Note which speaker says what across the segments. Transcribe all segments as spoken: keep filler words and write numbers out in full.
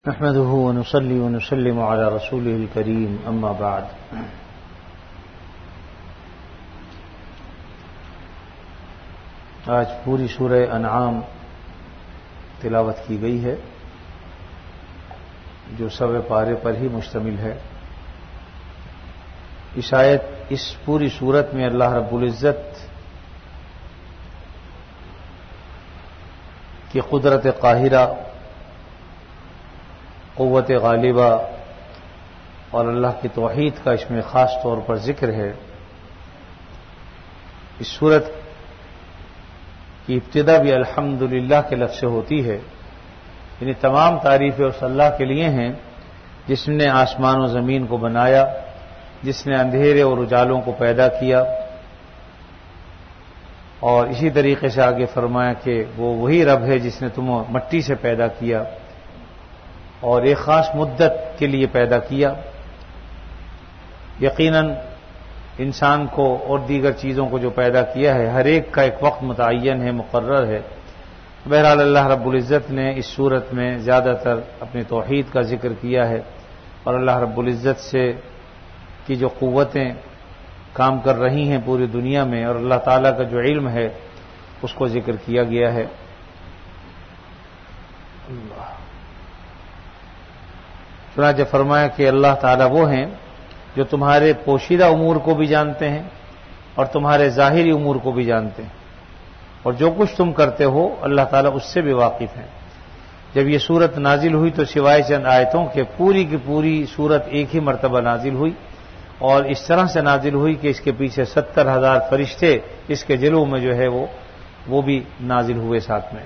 Speaker 1: نحمده ونصلي ونسلم على رسوله الكريم اما بعد آج پوری سورہ انعام تلاوت کی گئی ہے جو سوے پارے پر ہی مشتمل ہے۔ اس آیت اس پوری سورت میں اللہ رب العزت کی قدرت قاہرہ، قوت غالبہ اور اللہ کی توحید کا اس میں خاص طور پر ذکر ہے۔ اس سورت کی ابتدا بھی الحمدللہ کے لفظ سے ہوتی ہے، یعنی تمام تعریفیں اس اللہ کے لیے ہیں جس نے آسمان و زمین کو بنایا، جس نے اندھیرے اور اجالوں کو پیدا کیا، اور اسی طریقے سے آگے فرمایا کہ وہ وہی رب ہے جس نے تمہیں مٹی سے پیدا کیا اور ایک خاص مدت کے لیے پیدا کیا۔ یقیناً انسان کو اور دیگر چیزوں کو جو پیدا کیا ہے ہر ایک کا ایک وقت متعین ہے، مقرر ہے۔ بہرحال اللہ رب العزت نے اس صورت میں زیادہ تر اپنی توحید کا ذکر کیا ہے اور اللہ رب العزت سے کی جو قوتیں کام کر رہی ہیں پوری دنیا میں اور اللہ تعالیٰ کا جو علم ہے اس کو ذکر کیا گیا ہے۔ اللہ چنانچہ فرمایا کہ اللہ تعالیٰ وہ ہیں جو تمہارے پوشیدہ امور کو بھی جانتے ہیں اور تمہارے ظاہری امور کو بھی جانتے ہیں، اور جو کچھ تم کرتے ہو اللہ تعالیٰ اس سے بھی واقف ہیں۔ جب یہ سورت نازل ہوئی تو سوائے چند آیتوں کے پوری کی پوری سورت ایک ہی مرتبہ نازل ہوئی، اور اس طرح سے نازل ہوئی کہ اس کے پیچھے ستر ہزار فرشتے اس کے جلو میں جو ہے وہ وہ بھی نازل ہوئے ساتھ میں۔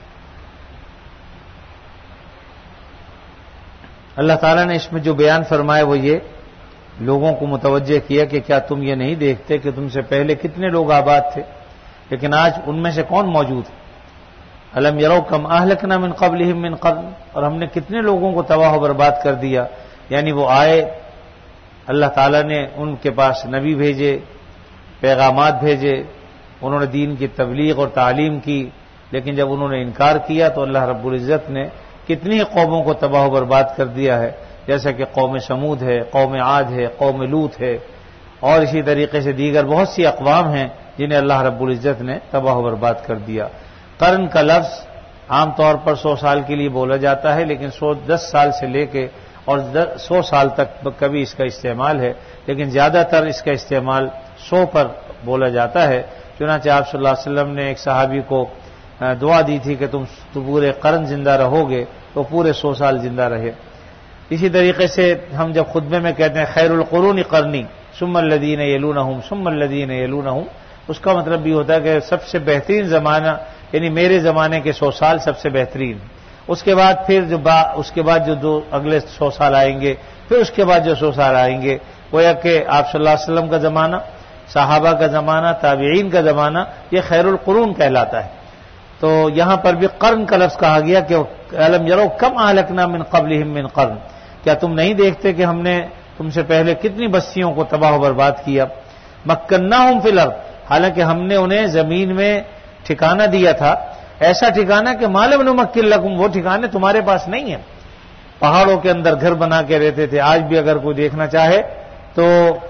Speaker 1: اللہ تعالیٰ نے اس میں جو بیان فرمایا وہ یہ لوگوں کو متوجہ کیا کہ کیا تم یہ نہیں دیکھتے کہ تم سے پہلے کتنے لوگ آباد تھے لیکن آج ان میں سے کون موجود ہے؟ الم یروا کم اہلکنا من قبلہم من قرن، اور ہم نے کتنے لوگوں کو تباہ و برباد کر دیا۔ یعنی وہ آئے، اللہ تعالیٰ نے ان کے پاس نبی بھیجے، پیغامات بھیجے، انہوں نے دین کی تبلیغ اور تعلیم کی، لیکن جب انہوں نے انکار کیا تو اللہ رب العزت نے کتنی قوموں کو تباہ و برباد کر دیا ہے، جیسا کہ قوم سمود ہے، قوم عاد ہے، قوم لوط ہے، اور اسی طریقے سے دیگر بہت سی اقوام ہیں جنہیں اللہ رب العزت نے تباہ و برباد کر دیا۔ قرن کا لفظ عام طور پر سو سال کے لیے بولا جاتا ہے، لیکن سو دس سال سے لے کے اور سو سال تک کبھی اس کا استعمال ہے، لیکن زیادہ تر اس کا استعمال سو پر بولا جاتا ہے۔ چنانچہ آپ صلی اللہ علیہ وسلم نے ایک صحابی کو دعا دی تھی کہ تم پورے قرن زندہ رہو گے، تو پورے سو سال زندہ رہے۔ اسی طریقے سے ہم جب خطبے میں کہتے ہیں خیر القرون قرنی ثم الذین یلونہم ثم الذین یلونہم، اس کا مطلب بھی ہوتا ہے کہ سب سے بہترین زمانہ یعنی میرے زمانے کے سو سال سب سے بہترین، اس کے بعد پھر جو با اس کے بعد جو دو اگلے سو سال آئیں گے، پھر اس کے بعد جو سو سال آئیں گے، گویا کہ آپ صلی اللہ علیہ وسلم کا زمانہ، صحابہ کا زمانہ، تابعین کا زمانہ، یہ خیر القرون کہلاتا ہے۔ تو یہاں پر بھی قرن کا لفظ کہا گیا کہ الم یروا کم اہلکنا من قبلہم من قرن، کیا تم نہیں دیکھتے کہ ہم نے تم سے پہلے کتنی بستیوں کو تباہ و برباد کیا۔ مکناہم فی الارض، حالانکہ ہم نے انہیں زمین میں ٹھکانہ دیا تھا، ایسا ٹھکانہ کہ ما لم نمکن لکم، وہ ٹھکانے تمہارے پاس نہیں ہیں۔ پہاڑوں کے اندر گھر بنا کے رہتے تھے، آج بھی اگر کوئی دیکھنا چاہے تو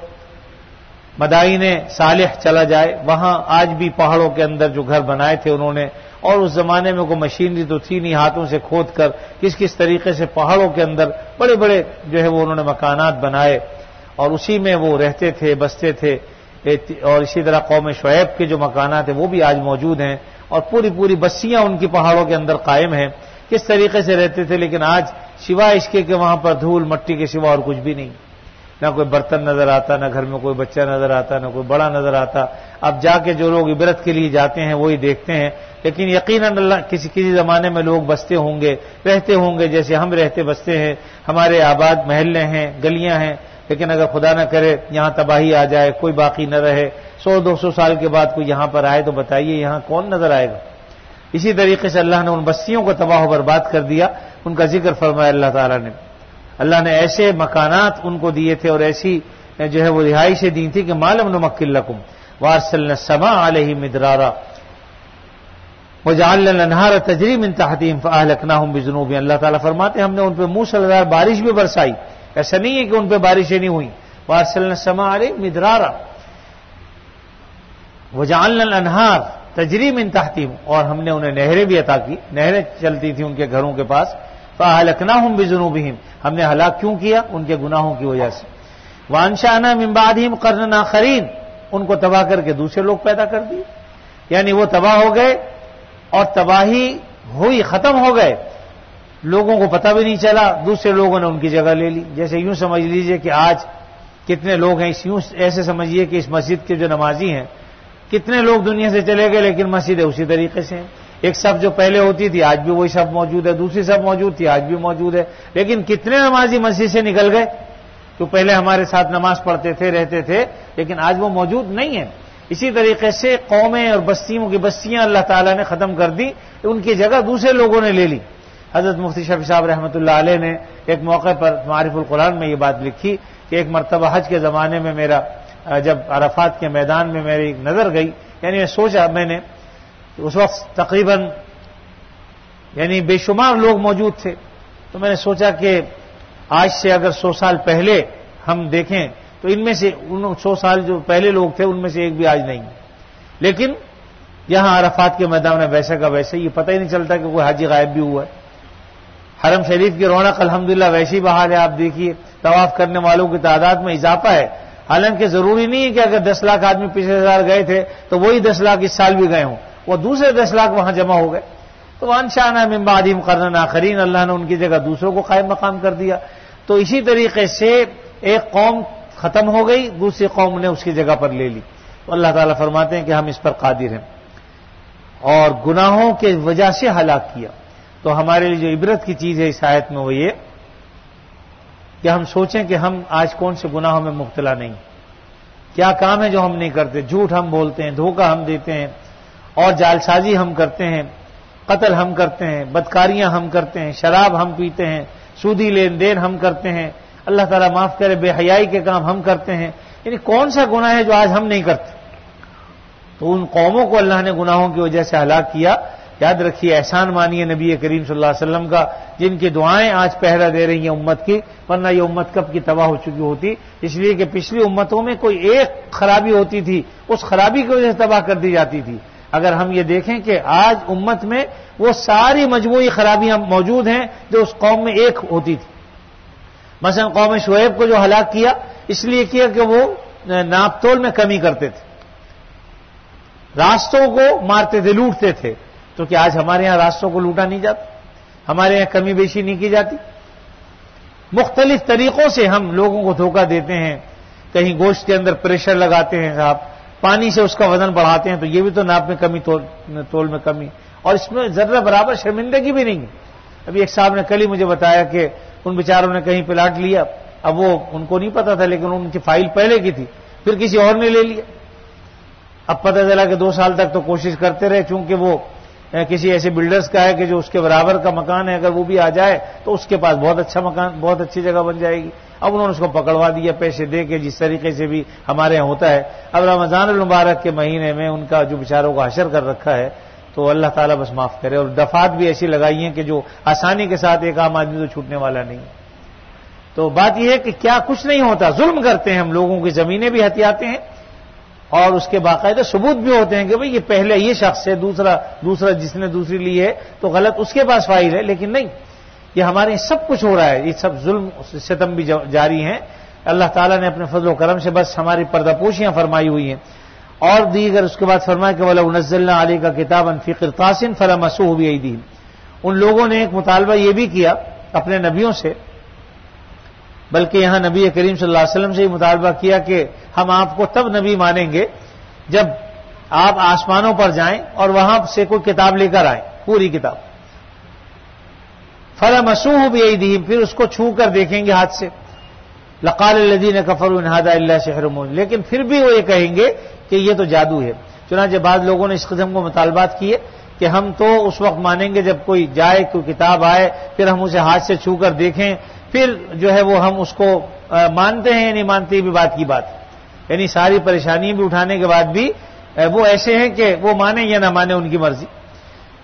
Speaker 1: مدائن صالح چلا جائے، وہاں آج بھی پہاڑوں کے اندر جو گھر بنائے تھے انہوں نے، اور اس زمانے میں کوئی مشینری تو تھی نہیں، ہاتھوں سے کھود کر کس کس طریقے سے پہاڑوں کے اندر بڑے بڑے جو ہے وہ انہوں نے مکانات بنائے اور اسی میں وہ رہتے تھے، بستے تھے۔ اور اسی طرح قوم شعیب کے جو مکانات ہیں وہ بھی آج موجود ہیں، اور پوری پوری بستیاں ان کی پہاڑوں کے اندر قائم ہیں، کس طریقے سے رہتے تھے۔ لیکن آج سوائے اس کے کہ وہاں پر دھول مٹی کے سوا اور کچھ بھی نہیں، نہ کوئی برتن نظر آتا، نہ گھر میں کوئی بچہ نظر آتا، نہ کوئی بڑا نظر آتا۔ اب جا کے جو لوگ عبرت کے لیے جاتے ہیں وہی دیکھتے ہیں، لیکن یقیناً اللہ کسی کسی زمانے میں لوگ بستے ہوں گے، رہتے ہوں گے جیسے ہم رہتے بستے ہیں، ہمارے آباد محلے ہیں، گلیاں ہیں، لیکن اگر خدا نہ کرے یہاں تباہی آ جائے، کوئی باقی نہ رہے، سو دو سو سال کے بعد کوئی یہاں پر آئے تو بتائیے یہاں کون نظر آئے گا۔ اسی طریقے سے اللہ نے ان بستیوں کو تباہ و برباد کر دیا، ان کا ذکر فرمایا اللہ تعالیٰ نے۔ اللہ نے ایسے مکانات ان کو دیے تھے اور ایسی جو ہے وہ رہائشیں دی تھی کہ ما لم نمکن لکم وارسلنا السماء علیہم مدرارا، وجعلنا الانہار تجری من تحتہم فاہلکناہم بذنوبہم، اللہ تعالیٰ فرماتے ہیں ہم نے ان پہ موسلادھار بارش بھی برسائی، ایسا نہیں ہے کہ ان پہ بارشیں نہیں ہوئی. وارسلنا السماء علیہم مدرارا وجعلنا الانہار تجری من تحتہم، اور ہم نے انہیں نہریں بھی عطا کی، نہریں چلتی تھیں ان کے گھروں کے پاس. فاہلکناہم بذنوبہم، ہم نے ہلاک کیوں کیا؟ ان کے گناہوں کی وجہ سے. وانشأنا من بعدہم قرنا آخرین، ان کو تباہ کر کے دوسرے لوگ پیدا کر دیے، یعنی وہ تباہ ہو گئے اور تباہی ہوئی، ختم ہو گئے، لوگوں کو پتہ بھی نہیں چلا، دوسرے لوگوں نے ان کی جگہ لے لی. جیسے یوں سمجھ لیجئے کہ آج کتنے لوگ ہیں، اس یوں ایسے سمجھیے کہ اس مسجد کے جو نمازی ہیں کتنے لوگ دنیا سے چلے گئے، لیکن مسجد اسی طریقے سے ہیں. ایک صف جو پہلے ہوتی تھی آج بھی وہی صف موجود ہے، دوسری صف موجود تھی آج بھی موجود ہے، لیکن کتنے نمازی مسجد سے نکل گئے جو پہلے ہمارے ساتھ نماز پڑھتے تھے، رہتے تھے، لیکن آج وہ موجود نہیں ہیں. اسی طریقے سے قومیں اور بستیوں کی بستیاں اللہ تعالیٰ نے ختم کر دی، ان کی جگہ دوسرے لوگوں نے لے لی. حضرت مفتی شفیع صاحب رحمۃ اللہ علیہ نے ایک موقع پر معارف القرآن میں یہ بات لکھی کہ ایک مرتبہ حج کے زمانے میں میرا جب عرفات کے میدان میں میری نظر گئی، یعنی میں سوچا، میں نے اس وقت تقریباً یعنی بے شمار لوگ موجود تھے، تو میں نے سوچا کہ آج سے اگر سو سال پہلے ہم دیکھیں تو ان میں سے ان سو سال جو پہلے لوگ تھے ان میں سے ایک بھی آج نہیں ہے. لیکن یہاں عرفات کے میدان میں ویسے کا ویسے، یہ پتہ ہی نہیں چلتا کہ کوئی حاجی غائب بھی ہوا ہے. حرم شریف کی رونق الحمدللہ ویسی بحال ہے، آپ دیکھیے طواف کرنے والوں کی تعداد میں اضافہ ہے. حالانکہ ضروری نہیں ہے کہ اگر دس لاکھ آدمی پچھلے سال گئے تھے تو وہی دس لاکھ اس سال بھی گئے ہوں، وہ دوسرے دس لاکھ وہاں جمع ہو گئے. تو وانشأنا من بعدہم قرنا آخرین، اللہ نے ان کی جگہ دوسروں کو قائم مقام کر دیا. تو اسی طریقے سے ایک قوم ختم ہو گئی، دوسری قوم نے اس کی جگہ پر لے لی. تو اللہ تعالیٰ فرماتے ہیں کہ ہم اس پر قادر ہیں، اور گناہوں کے وجہ سے ہلاک کیا. تو ہمارے لیے جو عبرت کی چیز ہے اس آیت میں وہ یہ کہ ہم سوچیں کہ ہم آج کون سے گناہوں میں مبتلا نہیں، کیا کام ہے جو ہم نہیں کرتے. جھوٹ ہم بولتے ہیں، دھوکہ ہم دیتے ہیں، اور جعلسازی ہم کرتے ہیں، قتل ہم کرتے ہیں، بدکاریاں ہم کرتے ہیں، شراب ہم پیتے ہیں، سودی لین دین ہم کرتے ہیں، اللہ تعالیٰ معاف کرے بے حیائی کے کام ہم کرتے ہیں. یعنی کون سا گناہ ہے جو آج ہم نہیں کرتے؟ تو ان قوموں کو اللہ نے گناہوں کی وجہ سے ہلاک کیا. یاد رکھیے، احسان مانیے نبی کریم صلی اللہ علیہ وسلم کا، جن کی دعائیں آج پہرا دے رہی ہیں امت کی، ورنہ یہ امت کب کی تباہ ہو چکی ہوتی. اس لیے کہ پچھلی امتوں میں کوئی ایک خرابی ہوتی تھی، اس خرابی کی وجہ سے تباہ کر دی جاتی تھی. اگر ہم یہ دیکھیں کہ آج امت میں وہ ساری مجموعی خرابیاں موجود ہیں جو اس قوم میں ایک ہوتی تھی. مثلا قوم شعیب کو جو ہلاک کیا اس لیے کیا کہ وہ ناپ تول میں کمی کرتے تھے، راستوں کو مارتے تھے، لوٹتے تھے. تو کیا آج ہمارے یہاں راستوں کو لوٹا نہیں جاتا؟ ہمارے یہاں کمی بیشی نہیں کی جاتی؟ مختلف طریقوں سے ہم لوگوں کو دھوکہ دیتے ہیں. کہیں گوشت کے اندر پریشر لگاتے ہیں صاحب، پانی سے اس کا وزن بڑھاتے ہیں، تو یہ بھی تو ناپ میں کمی، تول میں کمی، اور اس میں ذرہ برابر شرمندگی بھی نہیں ہے. ابھی ایک صاحب نے کل ہی مجھے بتایا کہ ان بیچاروں نے کہیں پلاٹ لیا، اب وہ ان کو نہیں پتا تھا لیکن ان کی فائل پہلے کی تھی، پھر کسی اور نے لے لیا. اب پتہ چلا کہ دو سال تک تو کوشش کرتے رہے، چونکہ وہ کسی ایسے بلڈرز کا ہے کہ جو اس کے برابر کا مکان ہے، اگر وہ بھی آ جائے تو اس کے پاس بہت اچھا مکان، بہت اچھی جگہ بن جائے گی. اب انہوں نے اس کو پکڑوا دیا پیسے دے کے، جس طریقے سے بھی ہمارے یہاں ہوتا ہے. اب رمضان المبارک کے مہینے میں ان کا جو بیچاروں کو حشر کر رکھا ہے، تو اللہ تعالیٰ بس معاف کرے. اور دفعات بھی ایسی لگائی ہیں کہ جو آسانی کے ساتھ ایک عام آدمی تو چھوٹنے والا نہیں. تو بات یہ ہے کہ کیا کچھ نہیں ہوتا، ظلم کرتے ہیں ہم، لوگوں کی زمینیں بھی ہتھیاتے ہیں، اور اس کے باقاعدہ ثبوت بھی ہوتے ہیں کہ بھئی یہ پہلے یہ شخص ہے، دوسرا دوسرا جس نے دوسری لی ہے تو غلط اس کے پاس فائل ہے. لیکن نہیں، یہ ہمارے سب کچھ ہو رہا ہے، یہ سب ظلم ستم بھی جاری ہیں. اللہ تعالیٰ نے اپنے فضل و کرم سے بس ہماری پردہ پوشیاں فرمائی ہوئی ہیں. اور دیگر اس کے بعد فرمایا کہ وَلَوْ نَزَّلْنَا عَلَيْكَ كِتَابًا فِي قِرْطَاسٍ فَلَمَسُوهُ بِأَيْدِيهِمْ. ان لوگوں نے ایک مطالبہ یہ بھی کیا اپنے نبیوں سے، بلکہ یہاں نبی کریم صلی اللہ علیہ وسلم سے یہ مطالبہ کیا کہ ہم آپ کو تب نبی مانیں گے جب آپ آسمانوں پر جائیں اور وہاں سے کوئی کتاب لے کر آئیں، پوری کتاب. فَلَمَسُوهُ بِأَيْدِيهِمْ، پھر اس کو چھو کر دیکھیں گے ہاتھ سے. لَقَالَ الَّذِينَ كَفَرُوا إِنْ هَذَا إِلَّا سِحْرٌ مُبِينٌ، لیکن پھر بھی وہ یہ کہیں گے کہ یہ تو جادو ہے. چنانچہ بعض لوگوں نے اس قسم کو مطالبات کیے کہ ہم تو اس وقت مانیں گے جب کوئی جائے، کوئی کتاب آئے، پھر ہم اسے ہاتھ سے چھو کر دیکھیں، پھر جو ہے وہ ہم اس کو مانتے ہیں یا نہیں مانتے، بھی بات کی بات. یعنی ساری پریشانیاں بھی اٹھانے کے بعد بھی وہ ایسے ہیں کہ وہ مانیں یا نہ مانیں ان کی مرضی.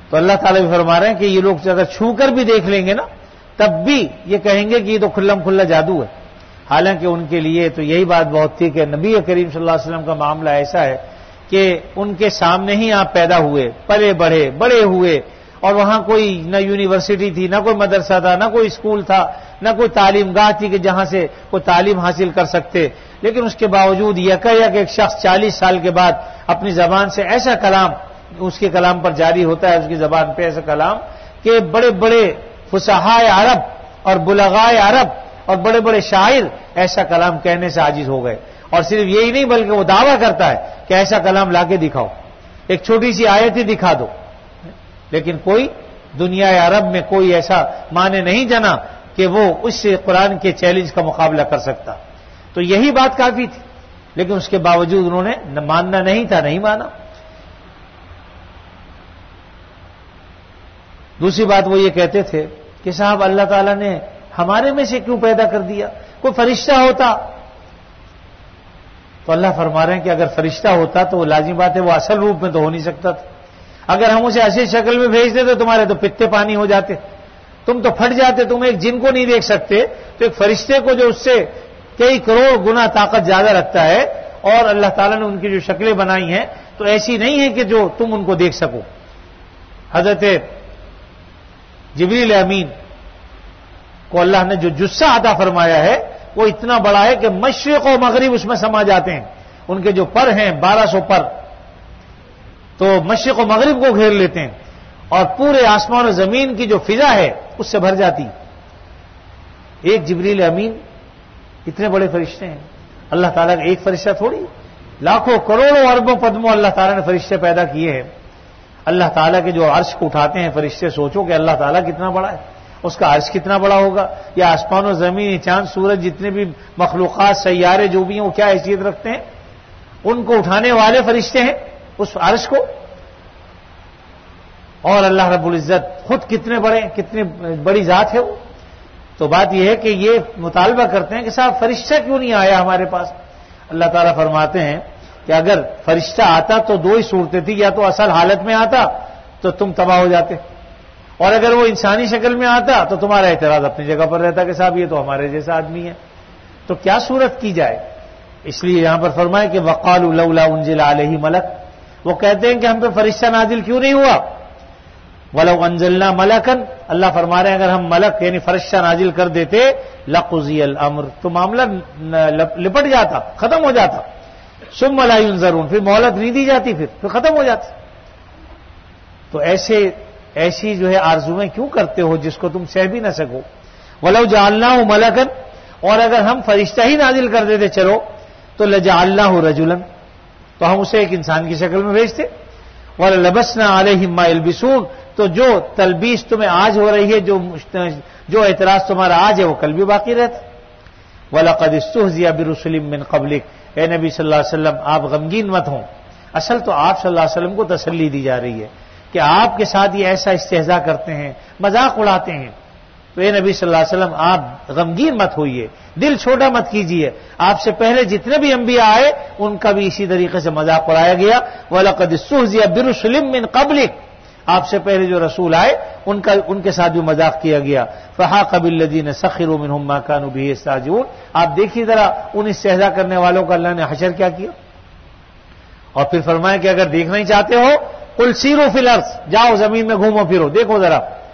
Speaker 1: تو اللہ تعالیٰ بھی فرما رہے ہیں کہ یہ لوگ اگر چھو کر بھی دیکھ لیں گے نا تب بھی یہ کہیں گے کہ یہ تو کھلم کھلا جادو ہے. حالانکہ ان کے لیے تو یہی بات بہت تھی کہ نبی کریم صلی اللہ علیہ وسلم کا معاملہ ایسا ہے کہ ان کے سامنے ہی آپ پیدا ہوئے, پلے بڑھے, بڑے ہوئے, اور وہاں کوئی نہ یونیورسٹی تھی, نہ کوئی مدرسہ تھا, نہ کوئی اسکول تھا, نہ کوئی تعلیم گاہ تھی کہ جہاں سے کوئی تعلیم حاصل کر سکتے. لیکن اس کے باوجود یکا یک ایک شخص چالیس سال کے بعد اپنی زبان سے ایسا کلام اس کے کلام پر جاری ہوتا ہے, اس کی زبان پہ ایسا کلام کہ بڑے بڑے فصحائے عرب اور بلغائے عرب اور بڑے بڑے شاعر ایسا کلام کہنے سے عاجز ہو گئے. اور صرف یہی نہیں بلکہ وہ دعویٰ کرتا ہے کہ ایسا کلام لا کے دکھاؤ, ایک چھوٹی سی آیت ہی دکھا دو. لیکن کوئی دنیا عرب میں کوئی ایسا معنی نہیں جنا کہ وہ اس سے قرآن کے چیلنج کا مقابلہ کر سکتا. تو یہی بات کافی تھی, لیکن اس کے باوجود انہوں نے ماننا نہیں تھا, نہیں مانا. دوسری بات وہ یہ کہتے تھے کہ صاحب اللہ تعالیٰ نے ہمارے میں سے کیوں پیدا کر دیا, کوئی فرشتہ ہوتا. تو اللہ فرما رہے ہیں کہ اگر فرشتہ ہوتا تو وہ لازمی بات ہے وہ اصل روپ میں تو ہو نہیں سکتا تھا. اگر ہم اسے ایسی شکل میں بھیج دیتے تو تمہارے تو پتے پانی ہو جاتے, تم تو پھٹ جاتے. تم ایک جن کو نہیں دیکھ سکتے تو ایک فرشتے کو جو اس سے کئی کروڑ گنا طاقت زیادہ رکھتا ہے, اور اللہ تعالیٰ نے ان کی جو شکلیں بنائی ہیں تو ایسی نہیں ہے کہ جو تم ان کو دیکھ سکو. حضرت جبریل امین کو اللہ نے جو جسہ عطا فرمایا ہے وہ اتنا بڑا ہے کہ مشرق و مغرب اس میں سما جاتے ہیں. ان کے جو پر ہیں بارہ سو پر, تو مشرق و مغرب کو گھیر لیتے ہیں, اور پورے آسمان و زمین کی جو فضا ہے اس سے بھر جاتی. ایک جبریل امین اتنے بڑے فرشتے ہیں. اللہ تعالیٰ کا ایک فرشتہ تھوڑی, لاکھوں کروڑوں اربوں پدموں اللہ تعالیٰ نے فرشتے پیدا کیے ہیں. اللہ تعالیٰ کے جو عرش کو اٹھاتے ہیں فرشتے, سوچو کہ اللہ تعالیٰ کتنا بڑا ہے, اس کا عرش کتنا بڑا ہوگا. یا آسمان و زمین, چاند سورج, جتنے بھی مخلوقات سیارے جو بھی ہیں وہ کیا حیثیت رکھتے ہیں, ان کو اٹھانے والے فرشتے ہیں اس عرش کو. اور اللہ رب العزت خود کتنے بڑے, کتنی بڑی ذات ہے وہ. تو بات یہ ہے کہ یہ مطالبہ کرتے ہیں کہ صاحب فرشتہ کیوں نہیں آیا ہمارے پاس. اللہ تعالیٰ فرماتے ہیں کہ اگر فرشتہ آتا تو دو ہی صورتیں تھی, یا تو اصل حالت میں آتا تو تم تباہ ہو جاتے, اور اگر وہ انسانی شکل میں آتا تو تمہارا اعتراض اپنی جگہ پر رہتا کہ صاحب یہ تو ہمارے جیسا آدمی ہے. تو کیا صورت کی جائے. اس لیے یہاں پر فرمائے کہ وقالوا لولا انزل علیہ ملک, وہ کہتے ہیں کہ ہم پہ فرشتہ نازل کیوں نہیں ہوا. ولو انزلنا ملکا, اللہ فرما رہے ہیں اگر ہم ملک یعنی فرشتہ نازل کر دیتے لقضی الامر, تو معاملہ لپٹ جاتا, ختم ہو جاتا. ثم لا ينظرون, پھر مہلت نہیں دی جاتی, پھر پھر ختم ہو جاتی. تو ایسے ایسی جو ہے آرزویں کیوں کرتے ہو جس کو تم سہ بھی نہ سکو. ولو جعلناہ ملکا, اور اگر ہم فرشتہ ہی نازل کر دیتے چلو تو لجعلناہ رجلا, تو ہم اسے ایک انسان کی شکل میں بھیجتے. وللبسنا علیہم ما یلبسون, تو جو تلبیس تمہیں آج ہو رہی ہے, جو جو اعتراض تمہارا آج ہے وہ کل بھی باقی رہتا. وَلَقَدِ اسْتُهْزِئَ بِرُسُلٍ مِّن قَبْلِكَ, اے نبی صلی اللہ علیہ وسلم آپ غمگین مت ہوں. اصل تو آپ صلی اللہ علیہ وسلم کو تسلی دی جا رہی ہے کہ آپ کے ساتھ یہ ایسا استہزاء کرتے ہیں, مذاق اڑاتے ہیں. تو اے نبی صلی اللہ علیہ وسلم آپ غمگین مت ہوئیے, دل چھوٹا مت کیجیے. آپ سے پہلے جتنے بھی انبیاء آئے ان کا بھی اسی طریقے سے مذاق اڑایا گیا. وَلَقَدِ اسْتُهْزِئَ بِرُسُلٍ مِّن قَبْلِكَ, آپ سے پہلے جو رسول آئے ان کا ان کے ساتھ بھی مذاق کیا گیا. فَحَاقَ بِالَّذِينَ سَخِرُوا مِنْهُم مَّا كَانُوا بِهِ يَسْتَهْزِئُونَ, آپ دیکھیے ذرا ان استہزاء کرنے والوں کا اللہ نے حشر کیا کیا. اور پھر فرمایا کہ اگر دیکھنا ہی چاہتے ہو قُلْ سِیرُوا فِی الْأَرْضِ, جاؤ زمین میں گھومو پھرو, دیکھو ذرا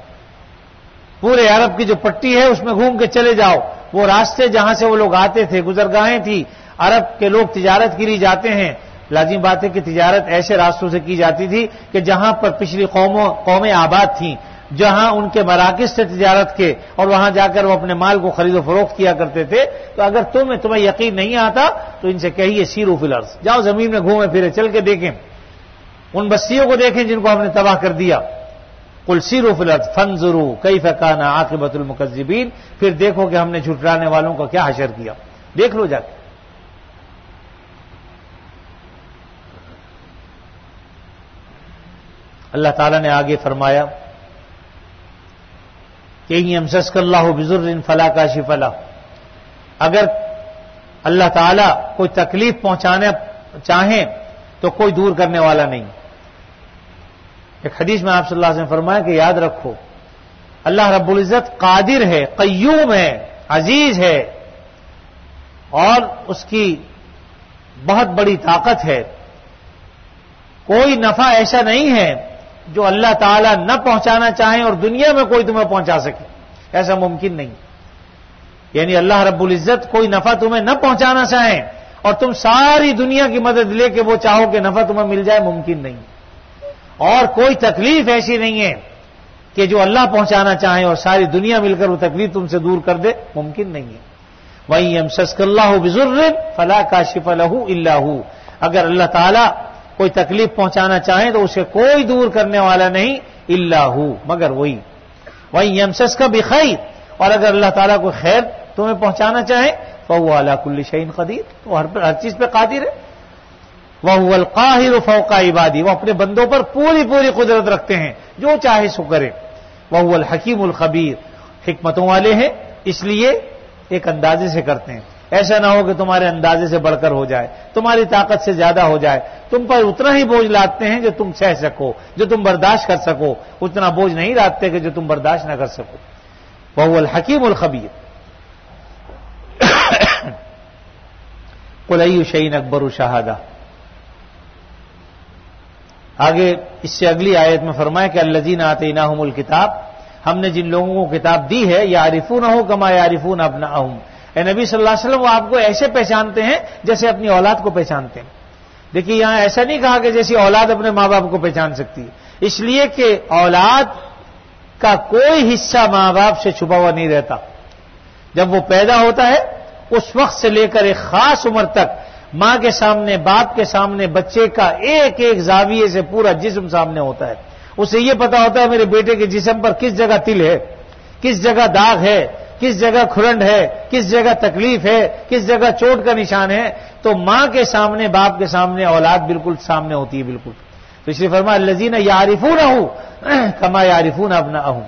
Speaker 1: پورے عرب کی جو پٹی ہے اس میں گھوم کے چلے جاؤ. وہ راستے جہاں سے وہ لوگ آتے تھے, گزرگاہیں تھی, عرب کے لوگ تجارت کے لیے جاتے ہیں. لازم بات ہے کہ تجارت ایسے راستوں سے کی جاتی تھی کہ جہاں پر پچھلی قوموں قومیں آباد تھیں, جہاں ان کے مراکز تھے تجارت کے, اور وہاں جا کر وہ اپنے مال کو خرید و فروخت کیا کرتے تھے. تو اگر تمہیں تمہیں یقین نہیں آتا تو ان سے کہیے سیروا فی الارض, جاؤ زمین میں گھومے پھرے, چل کے دیکھیں, ان بستیوں کو دیکھیں جن کو ہم نے تباہ کر دیا. قل سیروا فی الارض فانظروا کیف کان عاقبۃ المکذبین, پھر دیکھو کہ ہم نے جھٹلانے والوں کا کیا حشر کیا, دیکھ لو جا کے. اللہ تعالیٰ نے آگے فرمایا کہ یمسسک اللہ بضر فلا کاشف لہ, اگر اللہ تعالیٰ کوئی تکلیف پہنچانا چاہیں تو کوئی دور کرنے والا نہیں. ایک حدیث میں آپ صلی اللہ علیہ وسلم نے فرمایا کہ یاد رکھو اللہ رب العزت قادر ہے، قیوم ہے، عزیز ہے، اور اس کی بہت بڑی طاقت ہے. کوئی نفع ایسا نہیں ہے جو اللہ تعالیٰ نہ پہنچانا چاہیں اور دنیا میں کوئی تمہیں پہنچا سکے، ایسا ممکن نہیں. یعنی اللہ رب العزت کوئی نفع تمہیں نہ پہنچانا چاہیں اور تم ساری دنیا کی مدد لے کے وہ چاہو کہ نفع تمہیں مل جائے، ممکن نہیں. اور کوئی تکلیف ایسی نہیں ہے کہ جو اللہ پہنچانا چاہیں اور ساری دنیا مل کر وہ تکلیف تم سے دور کر دے، ممکن نہیں ہے. وَإِن يَمْسَسْكَ اللَّهُ بِضُرٍّ فَلَا كَاشِفَ لَهُ إِلَّا هُوَ، اگر اللہ تعالیٰ کوئی تکلیف پہنچانا چاہیں تو اسے کوئی دور کرنے والا نہیں، الا ہو، مگر وہی. وَإِن يَمْسَسْكَ بِخَيْرٍ، اور اگر اللہ تعالیٰ کوئی خیر تمہیں پہنچانا چاہے فَهُوَ عَلَى كُلِّ شَيْءٍ قَدِيرٌ، وہ ہر ہر چیز پہ قادر ہے. وَهُوَ الْقَاهِرُ فَوْقَ عِبَادِهِ، وہ اپنے بندوں پر پوری پوری قدرت رکھتے ہیں، جو چاہے سو کرے. وَهُوَ الْحَكِيمُ الْخَبِيرُ، حکمتوں والے ہیں اس لیے ایک اندازے سے کرتے ہیں. ایسا نہ ہو کہ تمہارے اندازے سے بڑھ کر ہو جائے، تمہاری طاقت سے زیادہ ہو جائے. تم پر اتنا ہی بوجھ لاتے ہیں جو تم سہ سکو، جو تم برداشت کر سکو، اتنا بوجھ نہیں لاتے کہ جو تم برداشت نہ کر سکو. وَهُوَ الْحَكِيمُ الْخَبِيرُ. قُلْ أَيُّ شَيْءٍ أَكْبَرُ شَهَادَةً، آگے اس سے اگلی آیت میں فرمایا کہ الَّذِينَ آتَيْنَاهُمُ الْكِتَابَ، ہم نے جن لوگوں کو کتاب دی ہے، یعرفونہ کما یعرفون ابناءہم، اے نبی صلی اللہ علیہ وسلم وہ آپ کو ایسے پہچانتے ہیں جیسے اپنی اولاد کو پہچانتے ہیں. دیکھیے یہاں ایسا نہیں کہا کہ جیسی اولاد اپنے ماں باپ کو پہچان سکتی ہے، اس لیے کہ اولاد کا کوئی حصہ ماں باپ سے چھپا ہوا نہیں رہتا. جب وہ پیدا ہوتا ہے اس وقت سے لے کر ایک خاص عمر تک ماں کے سامنے، باپ کے سامنے بچے کا ایک ایک زاویے سے پورا جسم سامنے ہوتا ہے. اسے یہ پتا ہوتا ہے میرے بیٹے کے جسم پر کس جگہ تل ہے، کس جگہ داغ ہے، کس جگہ کھرنڈ ہے، کس جگہ تکلیف ہے، کس جگہ چوٹ کا نشان ہے. تو ماں کے سامنے، باپ کے سامنے اولاد بالکل سامنے ہوتی ہے بالکل. تو اس لیے فرمایا الذین یعرفونہ کما یعرفون ابناءہم.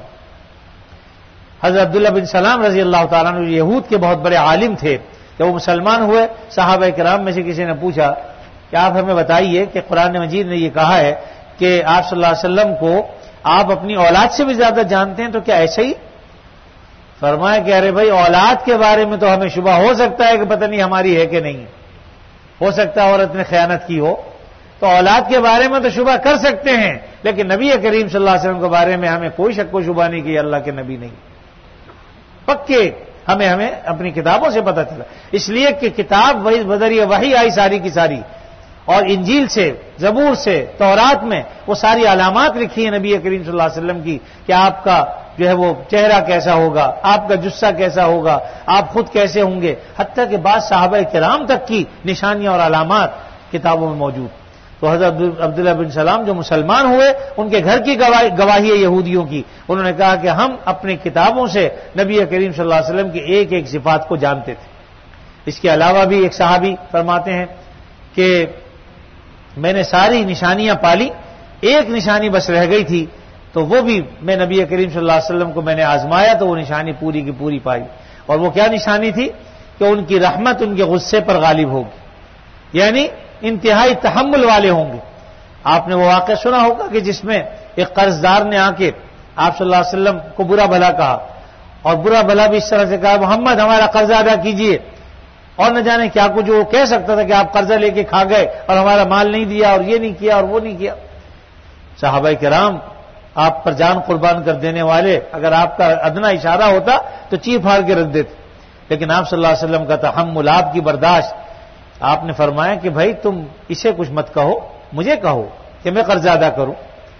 Speaker 1: حضرت عبداللہ بن سلام رضی اللہ تعالیٰ عنہ یہود کے بہت بڑے عالم تھے. جب وہ مسلمان ہوئے صحابہ کرام میں سے کسی نے پوچھا کہ آپ ہمیں بتائیے کہ قرآن مجید نے یہ کہا ہے کہ آپ صلی اللہ علیہ وسلم کو آپ اپنی اولاد سے بھی زیادہ جانتے ہیں، تو کیا ایسا ہی؟ فرمایا کہ ارے بھائی اولاد کے بارے میں تو ہمیں شبہ ہو سکتا ہے کہ پتہ نہیں ہماری ہے کہ نہیں، ہو سکتا ہے عورت نے خیانت کی ہو، تو اولاد کے بارے میں تو شبہ کر سکتے ہیں، لیکن نبی کریم صلی اللہ علیہ وسلم کے بارے میں ہمیں کوئی شک و شبہ نہیں کہ اللہ کے نبی نہیں. پکے ہمیں ہمیں اپنی کتابوں سے پتہ چلا، اس لیے کہ کتاب وہی بدریہ وہی آئی ساری کی ساری، اور انجیل سے، زبور سے، تورات میں وہ ساری علامات لکھی ہیں نبی کریم صلی اللہ علیہ وسلم کی کہ آپ کا جو ہے وہ چہرہ کیسا ہوگا، آپ کا جسہ کیسا ہوگا، آپ خود کیسے ہوں گے، حتیٰ کہ بعض صحابہ کرام تک کی نشانیاں اور علامات کتابوں میں موجود. تو حضرت عبداللہ بن سلام جو مسلمان ہوئے ان کے گھر کی گواہی ہے یہودیوں کی، انہوں نے کہا کہ ہم اپنی کتابوں سے نبی کریم صلی اللہ علیہ وسلم کی ایک ایک صفات کو جانتے تھے. اس کے علاوہ بھی ایک صحابی فرماتے ہیں کہ میں نے ساری نشانیاں پالی، ایک نشانی بس رہ گئی تھی، تو وہ بھی میں نبی کریم صلی اللہ علیہ وسلم کو میں نے آزمایا تو وہ نشانی پوری کی پوری پائی. اور وہ کیا نشانی تھی کہ ان کی رحمت ان کے غصے پر غالب ہوگی، یعنی انتہائی تحمل والے ہوں گے. آپ نے وہ واقعہ سنا ہوگا کہ جس میں ایک قرض دار نے آ کے آپ صلی اللہ علیہ وسلم کو برا بھلا کہا، اور برا بھلا بھی اس طرح سے کہا محمد ہمارا قرضہ ادا کیجئے، اور نہ جانے کیا کچھ وہ کہہ سکتا تھا کہ آپ قرضہ لے کے کھا گئے اور ہمارا مال نہیں دیا اور یہ نہیں کیا اور وہ نہیں کیا. صحابہ کرام آپ پر جان قربان کر دینے والے، اگر آپ کا ادنا اشارہ ہوتا تو چیخ پھاڑ کے رکھ دیتے، لیکن آپ صلی اللہ علیہ وسلم کا تحمل، آپ کی برداشت. آپ نے فرمایا کہ بھائی تم اسے کچھ مت کہو، مجھے کہو کہ میں قرضہ ادا کروں.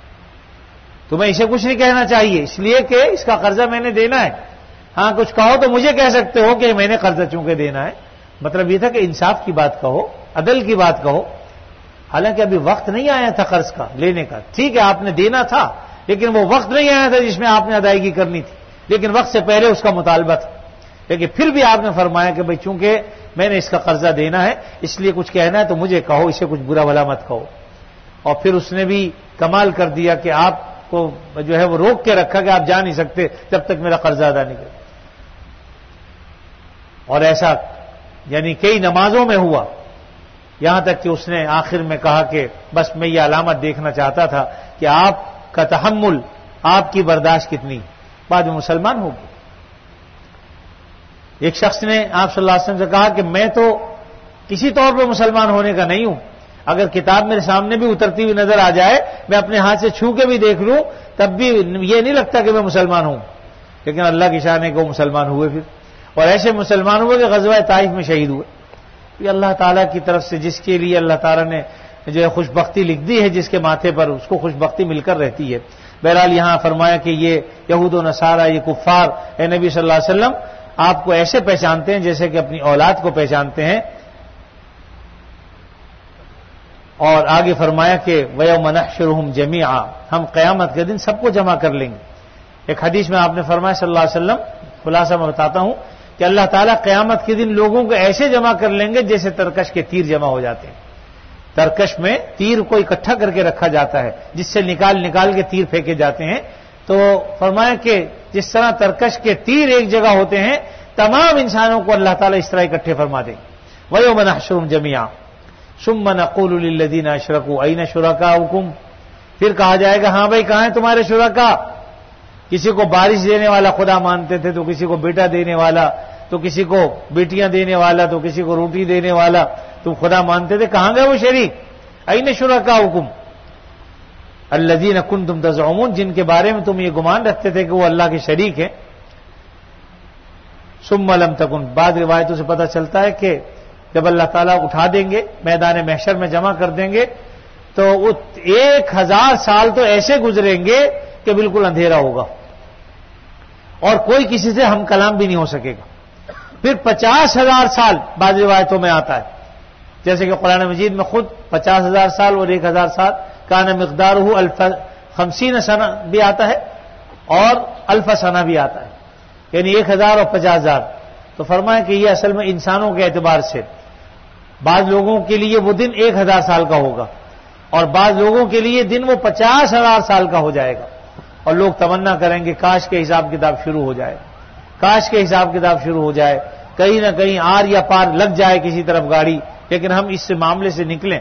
Speaker 1: تمہیں اسے کچھ نہیں کہنا چاہیے اس لیے کہ اس کا قرضہ میں نے دینا ہے. ہاں کچھ کہو تو مجھے کہہ سکتے ہو کہ میں نے قرضہ چونکہ دینا ہے. مطلب یہ تھا کہ انصاف کی بات کہو، عدل کی بات کہو. حالانکہ ابھی وقت نہیں آیا تھا قرض کا لینے کا، ٹھیک ہے آپ نے دینا تھا لیکن وہ وقت نہیں آیا تھا جس میں آپ نے ادائیگی کرنی تھی، لیکن وقت سے پہلے اس کا مطالبہ تھا. لیکن پھر بھی آپ نے فرمایا کہ بھئی چونکہ میں نے اس کا قرضہ دینا ہے اس لیے کچھ کہنا ہے تو مجھے کہو، اسے کچھ برا بھلا مت کہو. اور پھر اس نے بھی کمال کر دیا کہ آپ کو جو ہے وہ روک کے رکھا کہ آپ جا نہیں سکتے جب تک میرا قرضہ ادا نہیں کرے. اور ایسا یعنی کئی نمازوں میں ہوا، یہاں تک کہ اس نے آخر میں کہا کہ بس میں یہ علامت دیکھنا چاہتا تھا کہ آپ کا تحمل، آپ کی برداشت کتنی، بعد میں مسلمان ہو گئے۔ ایک شخص نے آپ صلی اللہ علیہ وسلم سے کہا کہ میں تو کسی طور پر مسلمان ہونے کا نہیں ہوں، اگر کتاب میرے سامنے بھی اترتی ہوئی نظر آ جائے، میں اپنے ہاتھ سے چھو کے بھی دیکھ لوں، تب بھی یہ نہیں لگتا کہ میں مسلمان ہوں۔ لیکن اللہ کی شان ہے کہ وہ مسلمان ہوئے پھر، اور ایسے مسلمان ہوئے کہ غزوہ طائف میں شہید ہوئے۔ یہ اللہ تعالیٰ کی طرف سے جس کے لیے اللہ تعالیٰ نے جو ہے خوش بختی لکھ دی ہے، جس کے ماتھے پر اس کو خوش بختی مل کر رہتی ہے۔ بہرحال یہاں فرمایا کہ یہ یہود و نصارہ، یہ کفار، اے نبی صلی اللہ علیہ وسلم آپ کو ایسے پہچانتے ہیں جیسے کہ اپنی اولاد کو پہچانتے ہیں۔ اور آگے فرمایا کہ وَيَوْمَ نَحْشُرُهُمْ جَمِيعًا، ہم قیامت کے دن سب کو جمع کر لیں گے۔ ایک حدیث میں آپ نے فرمایا صلی اللہ علیہ وسلم، خلاصہ میں بتاتا ہوں کہ اللہ تعالیٰ قیامت کے دن لوگوں کو ایسے جمع کر لیں گے جیسے ترکش کے تیر جمع ہو جاتے ہیں۔ ترکش میں تیر کو اکٹھا کر کے رکھا جاتا ہے جس سے نکال نکال کے تیر پھینکے جاتے ہیں، تو فرمایا کہ جس طرح ترکش کے تیر ایک جگہ ہوتے ہیں، تمام انسانوں کو اللہ تعالیٰ اس طرح اکٹھے فرما دیں۔ وَيَوْمَ نَحْشُرُهُمْ جَمِيعًا ثُمَّ نَقُولُ لِلَّذِينَ أَشْرَكُوا أَيْنَ شُرَكَاؤُكُمْ، پھر کہا جائے گا ہاں بھائی کہاں ہیں تمہارے شرکا؟ کسی کو بارش دینے والا خدا مانتے تھے، تو کسی کو بیٹا دینے والا، تو کسی کو بیٹیاں دینے والا، تو کسی کو روٹی دینے والا تم خدا مانتے تھے، کہاں گئے وہ شریک؟ أَيْنَ شُرَكَاؤُكُمْ الَّذِينَ كُنتُمْ تَزْعُمُونَ، جن کے بارے میں تم یہ گمان رکھتے تھے کہ وہ اللہ کے شریک ہیں۔ ثُمَّ لَمْ تَكُنْ، بعض روایتوں سے پتہ چلتا ہے کہ جب اللہ تعالیٰ اٹھا دیں گے، میدان محشر میں جمع کر دیں گے، تو ایک ہزار سال تو ایسے گزریں گے کہ بالکل اندھیرا ہوگا اور کوئی کسی سے ہم کلام بھی نہیں ہو سکے گا۔ پھر پچاس ہزار سال بعض روایتوں میں آتا ہے، جیسے کہ قرآن مجید میں خود پچاس ہزار سال اور ایک ہزار سال کان مقدارہ الف خمسین سنہ بھی آتا ہے اور الف سنہ بھی آتا ہے، یعنی ایک ہزار اور پچاس ہزار۔ تو فرمایا کہ یہ اصل میں انسانوں کے اعتبار سے بعض لوگوں کے لیے وہ دن ایک ہزار سال کا ہوگا اور بعض لوگوں کے لیے دن وہ پچاس ہزار سال کا ہو جائے گا، اور لوگ تمنا کریں گے کاش کے حساب کتاب شروع ہو جائے، کاش کے حساب کتاب شروع ہو جائے، کہیں نہ کہیں آر یا پار لگ جائے کسی طرف گاڑی، لیکن ہم اس سے معاملے سے نکلیں۔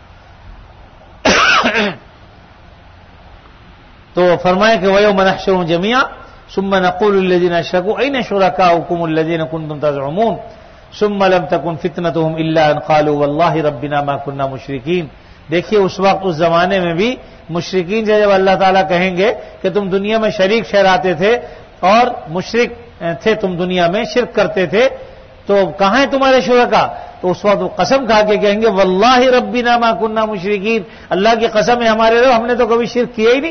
Speaker 1: تو فرمایا کہ وَيَوْمَ نَحْشُرُهُمْ جَمِيعًا ثُمَّ نَقُولُ لِلَّذِينَ أَشْرَكُوا أَيْنَ شُرَكَاؤُكُمُ الَّذِينَ كُنتُمْ تَزْعُمُونَ ثُمَّ لَمْ تَكُنْ فِتْنَتُهُمْ إِلَّا أَنْ قَالُوا وَاللَّهِ رَبِّنَا مَا كُنَّا مُشْرِكِينَ۔ دیکھیے اس وقت اس زمانے میں بھی مشرکین سے جب اللہ تعالیٰ کہیں گے کہ تم دنیا میں شریک ٹھہراتے تھے اور مشرک تھے، تم دنیا میں شرک کرتے تھے، تو کہاں ہیں تمہارے شرکا؟ تو اس وقت وہ قسم کھا کے کہیں گے واللہ ربنا ما کننا مشرکین، اللہ کی قسم ہے ہمارے رب، ہم نے تو کبھی شرک کیا ہی نہیں۔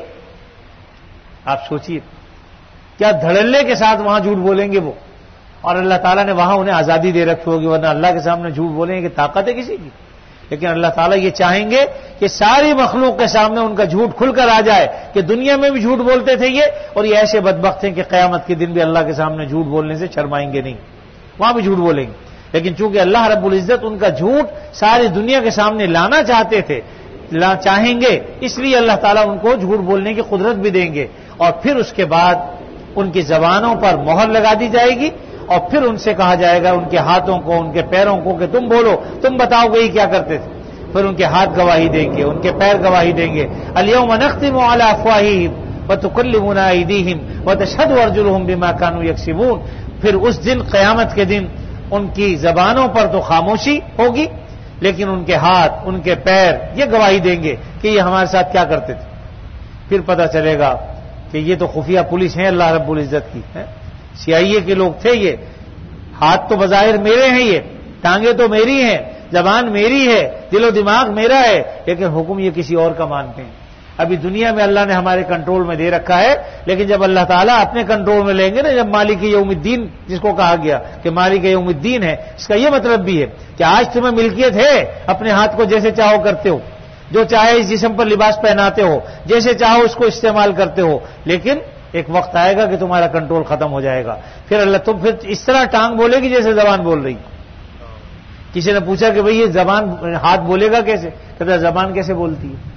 Speaker 1: آپ سوچئے کیا دھڑلے کے ساتھ وہاں جھوٹ بولیں گے وہ، اور اللہ تعالیٰ نے وہاں انہیں آزادی دے رکھی ہوگی، ورنہ اللہ کے سامنے جھوٹ بولیں گے کہ طاقت ہے کسی کی؟ لیکن اللہ تعالیٰ یہ چاہیں گے کہ ساری مخلوق کے سامنے ان کا جھوٹ کھل کر آ جائے کہ دنیا میں بھی جھوٹ بولتے تھے یہ، اور یہ ایسے بدبخت ہیں کہ قیامت کے دن بھی اللہ کے سامنے جھوٹ بولنے سے شرمائیں گے نہیں، وہاں بھی جھوٹ بولیں گے۔ لیکن چونکہ اللہ رب العزت ان کا جھوٹ ساری دنیا کے سامنے لانا چاہتے تھے، چاہیں گے، اس لیے اللہ تعالیٰ ان کو جھوٹ بولنے کی قدرت بھی دیں گے، اور پھر اس کے بعد ان کی زبانوں پر مہر لگا دی جائے گی، اور پھر ان سے کہا جائے گا ان کے ہاتھوں کو، ان کے پیروں کو کہ تم بولو، تم بتاؤ گے یہ کیا کرتے تھے۔ پھر ان کے ہاتھ گواہی دیں گے، ان کے پیر گواہی دیں گے۔ الیوم نختم علی افواہہم وتکلمنا ایدیہم وتشہد ارجلہم بما کانوا یکسبون۔ پھر اس دن قیامت کے دن ان کی زبانوں پر تو خاموشی ہوگی، لیکن ان کے ہاتھ، ان کے پیر یہ گواہی دیں گے کہ یہ ہمارے ساتھ کیا کرتے تھے۔ پھر پتہ چلے گا کہ یہ تو خفیہ پولیس ہیں اللہ رب العزت کی، سی آئی اے کے لوگ تھے یہ، ہاتھ تو بظاہر میرے ہیں، یہ ٹانگیں تو میری ہیں، زبان میری ہے، دل و دماغ میرا ہے، لیکن حکم یہ کسی اور کا مانتے ہیں۔ ابھی دنیا میں اللہ نے ہمارے کنٹرول میں دے رکھا ہے، لیکن جب اللہ تعالیٰ اپنے کنٹرول میں لیں گے نا، جب مالک یوم الدین جس کو کہا گیا کہ مالک یوم الدین ہے، اس کا یہ مطلب بھی ہے کہ آج تمہیں ملکیت ہے، اپنے ہاتھ کو جیسے چاہو کرتے ہو، جو چاہے اس جسم پر لباس پہناتے ہو، جیسے چاہو اس کو استعمال کرتے ہو، لیکن ایک وقت آئے گا کہ تمہارا کنٹرول ختم ہو جائے گا۔ پھر اللہ تم پھر اس طرح ٹانگ بولے گی جیسے زبان بول رہی۔ کسی نے پوچھا کہ بھئی یہ زبان ہاتھ بولے گا کیسے؟ کہتا ہے زبان کیسے بولتی ہے؟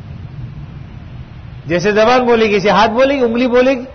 Speaker 1: جیسے زبان بولے گی اسے ہاتھ بولے گی، انگلی بولے گی۔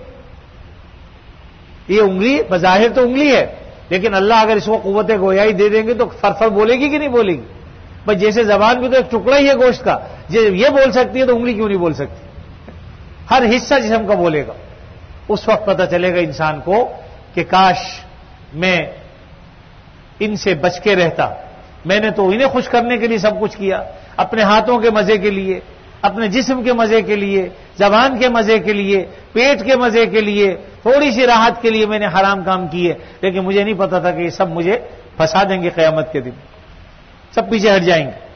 Speaker 1: یہ انگلی بظاہر تو انگلی ہے، لیکن اللہ اگر اس کو قوت گویائی دے دیں گے تو فرفر بولے گی کہ نہیں بولے گی؟ بس جیسے زبان بھی تو ایک ٹکڑا ہی ہے گوشت کا، یہ بول سکتی ہے تو انگلی کیوں نہیں بول سکتی؟ ہر حصہ جسم کا بولے گا. اس وقت پتہ چلے گا انسان کو کہ کاش میں ان سے بچ کے رہتا. میں نے تو انہیں خوش کرنے کے لیے سب کچھ کیا، اپنے ہاتھوں کے مزے کے لیے، اپنے جسم کے مزے کے لیے، زبان کے مزے کے لیے، پیٹ کے مزے کے لیے، تھوڑی سی راحت کے لیے میں نے حرام کام کیے، لیکن مجھے نہیں پتا تھا کہ یہ سب مجھے پھنسا دیں گے قیامت کے دن، سب پیچھے ہٹ جائیں گے.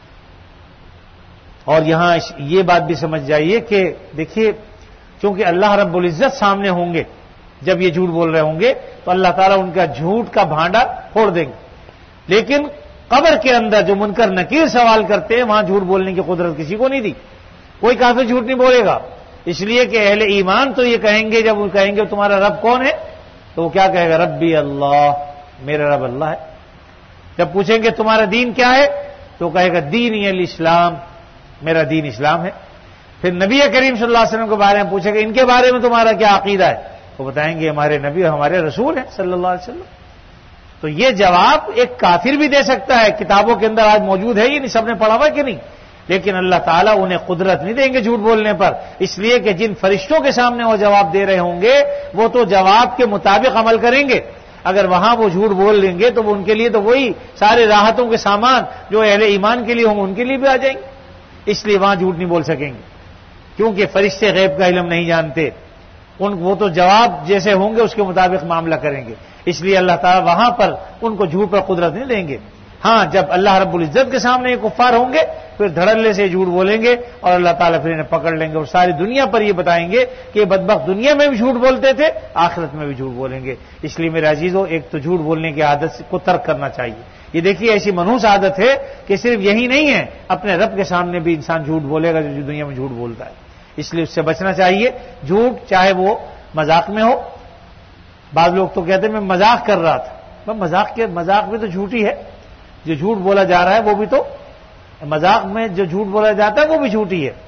Speaker 1: اور یہاں یہ بات بھی سمجھ جائیے کہ دیکھیے چونکہ اللہ رب العزت سامنے ہوں گے جب یہ جھوٹ بول رہے ہوں گے تو اللہ تعالیٰ ان کا جھوٹ کا بھانڈا پھوڑ دیں گے. لیکن قبر کے اندر جو منکر نکیر سوال کرتے ہیں وہاں جھوٹ بولنے کی قدرت کسی کو نہیں دی. کوئی کافر جھوٹ نہیں بولے گا، اس لیے کہ اہل ایمان تو یہ کہیں گے، جب وہ کہیں گے تمہارا رب کون ہے تو وہ کیا کہے گا؟ ربی اللہ، میرا رب اللہ ہے. جب پوچھیں گے تمہارا دین کیا ہے تو کہے گا دینی الاسلام، میرا دین اسلام ہے. پھر نبی کریم صلی اللہ علیہ وسلم کے بارے میں پوچھے گا ان کے بارے میں تمہارا کیا عقیدہ ہے، وہ بتائیں گے ہمارے نبی اور ہمارے رسول ہیں صلی اللہ علیہ وسلم. تو یہ جواب ایک کافر بھی دے سکتا ہے، کتابوں کے اندر آج موجود ہے، یہ نہیں سب نے پڑھا ہوا کہ نہیں، لیکن اللہ تعالیٰ انہیں قدرت نہیں دیں گے جھوٹ بولنے پر، اس لیے کہ جن فرشتوں کے سامنے وہ جواب دے رہے ہوں گے وہ تو جواب کے مطابق عمل کریں گے. اگر وہاں وہ جھوٹ بول لیں گے تو ان کے لیے تو وہی سارے راحتوں کے سامان جو اہل ایمان کے لیے ہوں ان کے لیے بھی آ جائیں گے، اس لیے وہاں جھوٹ نہیں بول سکیں گے، کیونکہ فرشتے غیب کا علم نہیں جانتے. ان وہ تو جواب جیسے ہوں گے اس کے مطابق معاملہ کریں گے، اس لیے اللہ تعالیٰ وہاں پر ان کو جھوٹ پر قدرت نہیں دیں گے. ہاں جب اللہ رب العزت کے سامنے یہ کفار ہوں گے پھر دھڑلے سے جھوٹ بولیں گے اور اللہ تعالیٰ پھر انہیں پکڑ لیں گے اور ساری دنیا پر یہ بتائیں گے کہ یہ بدبخت دنیا میں بھی جھوٹ بولتے تھے، آخرت میں بھی جھوٹ بولیں گے. اس لیے میرے عزیزو ایک تو جھوٹ بولنے کی عادت کو ترک کرنا چاہیے. یہ دیکھیے ایسی منحوس عادت ہے کہ صرف یہی نہیں ہے، اپنے رب کے سامنے بھی انسان جھوٹ بولے گا جو دنیا میں جھوٹ بولتا ہے، اس لیے اس سے بچنا چاہیے. جھوٹ چاہے وہ مذاق میں ہو، بعض لوگ تو کہتے ہیں میں مذاق کر رہا تھا، مذاق کے مذاق بھی تو جھوٹی ہے، جو جھوٹ بولا جا رہا ہے وہ بھی تو مذاق میں جو جھوٹ بولا جاتا ہے وہ بھی جھوٹی ہے.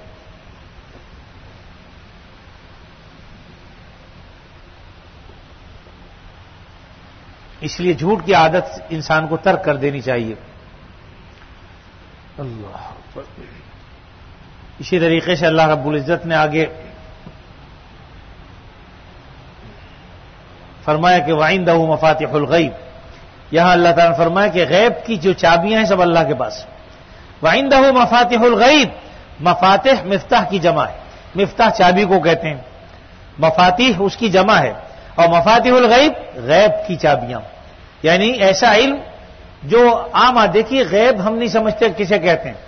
Speaker 1: اس لیے جھوٹ کی عادت انسان کو ترک کر دینی چاہیے. اللہ اکبر. اسی طریقے سے اللہ رب العزت نے آگے فرمایا کہ وعنده مفاتح الغیب، یہاں اللہ تعالیٰ نے فرمایا کہ غیب کی جو چابیاں ہیں سب اللہ کے پاس. وعنده مفاتح الغیب، مفاتح مفتاح کی جمع ہے، مفتاح چابی کو کہتے ہیں، مفاتیح اس کی جمع ہے، اور مفاتح الغیب غیب کی چابیاں، یعنی ایسا علم جو عام دیکھیے غیب ہم نہیں سمجھتے کسے کہتے ہیں.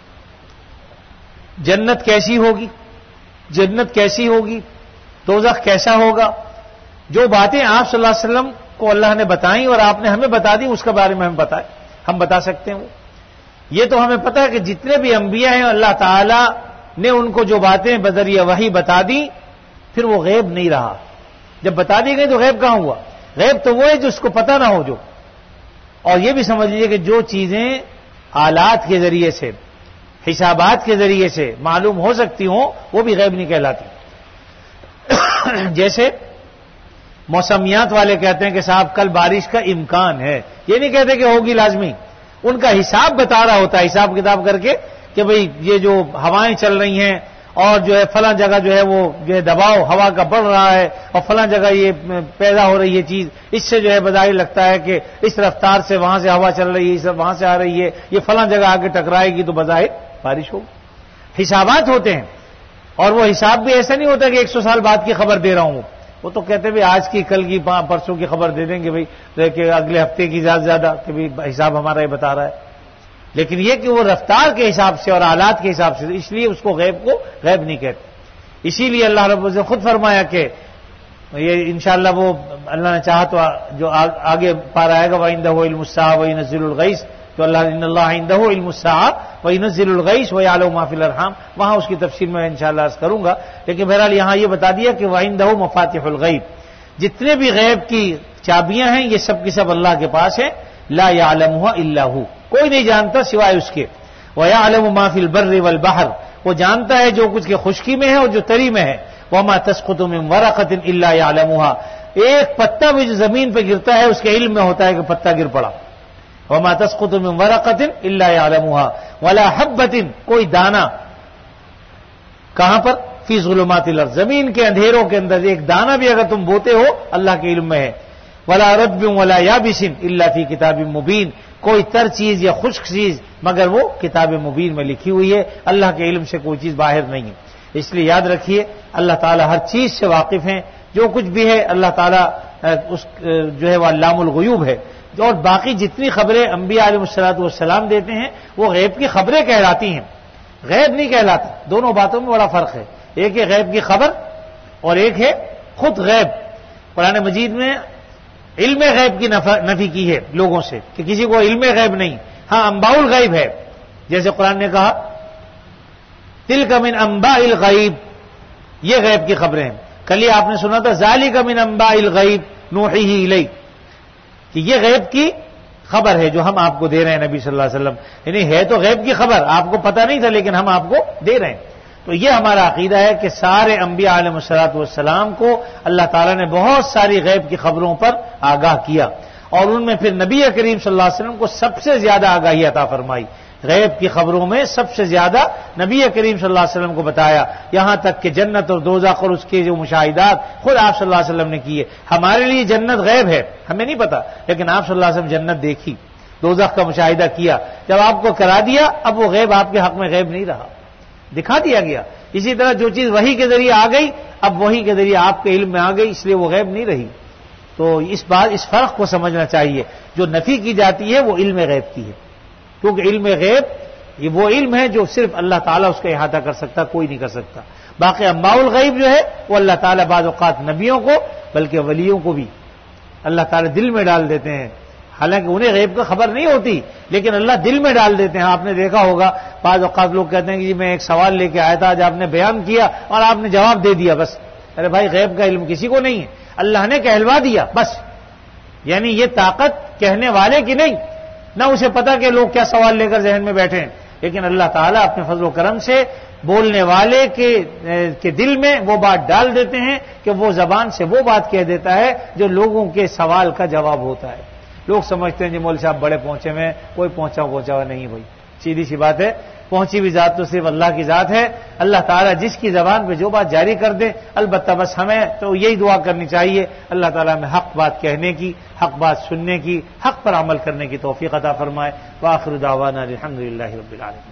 Speaker 1: جنت کیسی ہوگی، جنت کیسی ہوگی، دوزخ کیسا ہوگا، جو باتیں آپ صلی اللہ علیہ وسلم کو اللہ نے بتائیں اور آپ نے ہمیں بتا دی اس کے بارے میں ہمیں بتائے، ہم بتا سکتے ہیں. وہ یہ تو ہمیں پتہ ہے کہ جتنے بھی انبیاء ہیں اللہ تعالی نے ان کو جو باتیں بذریعہ وحی بتا دی پھر وہ غیب نہیں رہا. جب بتا دی گئی تو غیب کہاں ہوا؟ غیب تو وہ ہے جو اس کو پتہ نہ ہو. جو اور یہ بھی سمجھ لیجیے کہ جو چیزیں آلات کے ذریعے سے، حسابات کے ذریعے سے معلوم ہو سکتی ہوں وہ بھی غیب نہیں کہلاتی. جیسے موسمیات والے کہتے ہیں کہ صاحب کل بارش کا امکان ہے، یہ نہیں کہتے کہ ہوگی لازمی، ان کا حساب بتا رہا ہوتا ہے حساب کتاب کر کے کہ بھئی یہ جو ہوائیں چل رہی ہیں اور جو ہے فلاں جگہ جو ہے وہ جو ہے دباؤ ہوا کا بڑھ رہا ہے اور فلاں جگہ یہ پیدا ہو رہی ہے چیز، اس سے جو ہے بظاہر لگتا ہے کہ اس رفتار سے وہاں سے ہوا چل رہی ہے، اس وہاں سے آ رہی ہے، یہ فلاں جگہ آگے ٹکرائے گی تو بظاہر بارش ہوگی. حسابات ہوتے ہیں اور وہ حساب بھی ایسا نہیں ہوتا کہ ایک سو سال بعد کی خبر دے رہا ہوں، وہ تو کہتے ہیں آج کی کل کی پرسوں کی خبر دے دیں گے بھائی کہ اگلے ہفتے کی زیادہ زیادہ کہ بھائی حساب ہمارا یہ بتا رہا ہے. لیکن یہ کہ وہ رفتار کے حساب سے اور آلات کے حساب سے، اس لیے اس کو غیب کو غیب نہیں کہتے. اسی لیے اللہ رب العزت نے خود فرمایا کہ یہ انشاءاللہ وہ اللہ نے چاہا تو جو آگے پارا آئے گا وَعِندَهُ عِلْمُ السَّاعَةِ وَيُنَزِّلُ الْغَيْثَ، تو اللہ ان اللہ عنده علم الساعة وينزل الغيث ويعلم ما في الارحام، وہاں اس کی تفسیر میں انشاءاللہ عرض کروں گا. لیکن بہرحال یہاں یہ بتا دیا کہ وعنده مفاتح الغیب، جتنے بھی غیب کی چابیاں ہیں یہ سب کی سب اللہ کے پاس ہیں. لا يعلمها الا هو، کوئی نہیں جانتا سوائے اس کے. ويعلم ما في البر والبحر، وہ جانتا ہے جو کچھ کے خشکی میں ہے اور جو تری میں ہے. وما تسقط من ورقة الا يعلمها، ایک پتا بھی جو زمین پہ گرتا ہے اس کے علم میں ہوتا ہے کہ پتا گر پڑا. وما تسقط من ورقة الا يعلمها ولا حبة، کوئی دانہ کہاں پر؟ فی ظلمات الارض، زمین کے اندھیروں کے اندر ایک دانہ بھی اگر تم بوتے ہو اللہ کے علم میں ہے. ولا رطب ولا یابس الا فی کتاب مبین، کوئی تر چیز یا خشک چیز مگر وہ کتاب مبین میں لکھی ہوئی ہے. اللہ کے علم سے کوئی چیز باہر نہیں ہے. اس لیے یاد رکھیے اللہ تعالیٰ ہر چیز سے واقف ہیں، جو کچھ بھی ہے اللہ تعالیٰ اس جو ہے وہ علام الغیوب ہے. اور باقی جتنی خبریں انبیاء علیہ الصلوۃ والسلام دیتے ہیں وہ غیب کی خبریں کہلاتی ہیں، غیب نہیں کہلاتی. دونوں باتوں میں بڑا فرق ہے، ایک ہے غیب کی خبر اور ایک ہے خود غیب. قرآن مجید میں علم غیب کی نفی کی ہے لوگوں سے کہ کسی کو علم غیب نہیں. ہاں انباء الغیب ہے، جیسے قرآن نے کہا تلک من انباء الغیب، یہ غیب کی خبریں ہیں. کل ہی آپ نے سنا تھا ذالک من انباء الغیب نوحیہ الیک، کہ یہ غیب کی خبر ہے جو ہم آپ کو دے رہے ہیں نبی صلی اللہ علیہ وسلم. یعنی ہے تو غیب کی خبر، آپ کو پتہ نہیں تھا لیکن ہم آپ کو دے رہے ہیں. تو یہ ہمارا عقیدہ ہے کہ سارے انبیاء علیہ الصلوۃ والسلام کو اللہ تعالیٰ نے بہت ساری غیب کی خبروں پر آگاہ کیا، اور ان میں پھر نبی کریم صلی اللہ علیہ وسلم کو سب سے زیادہ آگاہی عطا فرمائی. غیب کی خبروں میں سب سے زیادہ نبی کریم صلی اللہ علیہ وسلم کو بتایا، یہاں تک کہ جنت اور دوزخ اور اس کے جو مشاہدات خود آپ صلی اللہ علیہ وسلم نے کیے. ہمارے لیے جنت غیب ہے، ہمیں نہیں پتا، لیکن آپ صلی اللہ علیہ وسلم جنت دیکھی، دوزخ کا مشاہدہ کیا. جب آپ کو کرا دیا اب وہ غیب آپ کے حق میں غیب نہیں رہا، دکھا دیا گیا. اسی طرح جو چیز وحی کے ذریعے آ گئی اب وحی کے ذریعے آپ کے علم میں آ گئی، اس لیے وہ غیب نہیں رہی. تو اس بات اس فرق کو سمجھنا چاہیے. جو نفی کی جاتی ہے وہ علم غیب کی ہے، کیونکہ علم غیب یہ وہ علم ہے جو صرف اللہ تعالیٰ اس کا احاطہ کر سکتا، کوئی نہیں کر سکتا. باقی انباء الغیب جو ہے وہ اللہ تعالیٰ بعض اوقات نبیوں کو بلکہ ولیوں کو بھی اللہ تعالیٰ دل میں ڈال دیتے ہیں. حالانکہ انہیں غیب کا خبر نہیں ہوتی لیکن اللہ دل میں ڈال دیتے ہیں. آپ نے دیکھا ہوگا بعض اوقات لوگ کہتے ہیں کہ جی میں ایک سوال لے کے آیا تھا، آج آپ نے بیان کیا اور آپ نے جواب دے دیا بس. ارے بھائی غیب کا علم کسی کو نہیں ہے، اللہ نے کہلوا دیا بس. یعنی یہ طاقت کہنے والے کی نہیں، نہ اسے پتا کہ لوگ کیا سوال لے کر ذہن میں بیٹھے ہیں، لیکن اللہ تعالیٰ اپنے فضل و کرم سے بولنے والے کے کے دل میں وہ بات ڈال دیتے ہیں کہ وہ زبان سے وہ بات کہہ دیتا ہے جو لوگوں کے سوال کا جواب ہوتا ہے. لوگ سمجھتے ہیں جی مولوی صاحب بڑے پہنچے میں، کوئی پہنچا پہنچا ہوا نہیں. بھائی سیدھی سی بات ہے، پہنچی ہوئی ذات تو صرف اللہ کی ذات ہے. اللہ تعالیٰ جس کی زبان پہ جو بات جاری کر دے، البتہ بس ہمیں تو یہی دعا کرنی چاہیے اللہ تعالیٰ ہمیں حق بات کہنے کی، حق بات سننے کی، حق پر عمل کرنے کی توفیق عطا فرمائے. وآخر دعوانا الحمد للہ رب العالمین.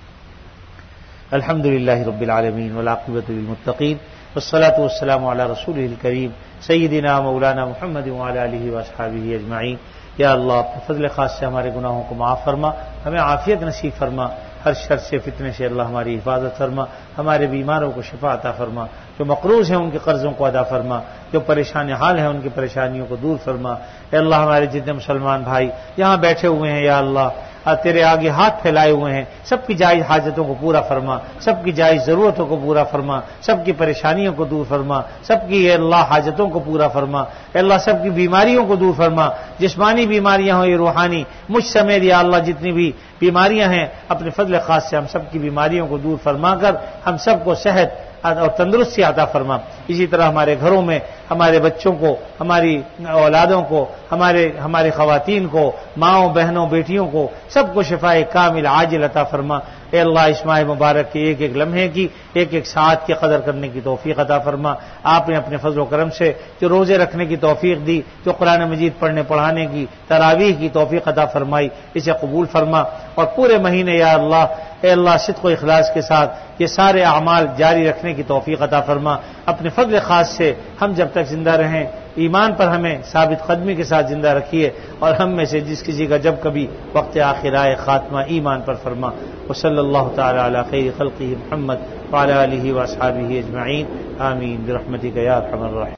Speaker 1: الحمد للہ رب العالمین والعاقبۃ للمتقین والصلاۃ والسلام علی رسولہ الکریم سیدنا مولانا محمد وعلی آلہ واصحابہ اجمعین. یا اللہ اپنے فضل خاص سے ہمارے گناہوں کو معاف فرما، ہمیں عافیت نصیب فرما، ہر شر سے فتنے سے اللہ ہماری حفاظت فرما، ہمارے بیماروں کو شفا عطا فرما، جو مقروض ہیں ان کے قرضوں کو ادا فرما، جو پریشان حال ہیں ان کی پریشانیوں کو دور فرما. اے اللہ ہمارے جتنے مسلمان بھائی یہاں بیٹھے ہوئے ہیں یا اللہ تیرے آگے ہاتھ پھیلائے ہوئے ہیں، سب کی جائز حاجتوں کو پورا فرما، سب کی جائز ضرورتوں کو پورا فرما، سب کی پریشانیوں کو دور فرما، سب کی اے اللہ حاجتوں کو پورا فرما. اے اللہ سب کی بیماریوں کو دور فرما، جسمانی بیماریاں ہوں یا روحانی، مجھ سمیت یا اللہ جتنی بھی بیماریاں ہیں اپنے فضل خاص سے ہم سب کی بیماریوں کو دور فرما کر ہم سب کو صحت اور تندرستی عطا فرما. اسی طرح ہمارے گھروں میں ہمارے بچوں کو، ہماری اولادوں کو، ہمارے ہمارے خواتین کو، ماؤں بہنوں بیٹیوں کو سب کو شفاء کامل عاجل عطا فرما. اے اللہ اس ماہ مبارک کے ایک ایک لمحے کی، ایک ایک ساعت کی قدر کرنے کی توفیق عطا فرما. آپ نے اپنے فضل و کرم سے جو روزے رکھنے کی توفیق دی، جو قرآن مجید پڑھنے پڑھانے کی، تراویح کی توفیق عطا فرمائی، اسے قبول فرما. اور پورے مہینے یا اللہ اے اللہ صدق و اخلاص کے ساتھ یہ سارے اعمال جاری رکھنے کی توفیق عطا فرما. اپنے فضل خاص سے ہم جب تک زندہ رہیں ایمان پر ہمیں ثابت قدمی کے ساتھ زندہ رکھیے، اور ہم میں سے جس کسی کا جب کبھی وقت آخر آئے خاتمہ ایمان پر فرما. وصلی اللہ تعالی علی خیر خلقہ محمد وعلی آلہ واصحابہ اجمعین. آمین برحمتک یا ارحم الراحمین.